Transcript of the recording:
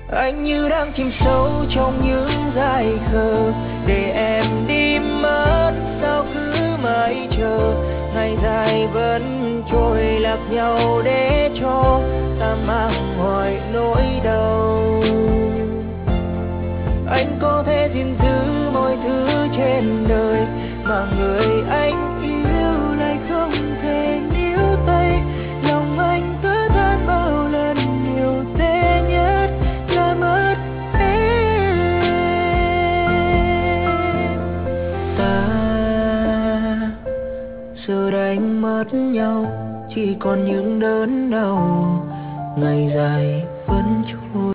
Anh như đang chìm sâu trong những dải khờ, để em đi mất sao cứ mãi chờ. Ngày dài vẫn trôi lạc nhau để cho ta mang hoài nỗi đau. Anh có thể gìn giữ mọi thứ trên đời, mà người anh yêu lại không thể níu tay. Lòng anh cứ than bao lần nhiều tệ nhất là mất em. Ta giờ đánh mất nhau, chỉ còn những đớn đau. Ngày dài vẫn trôi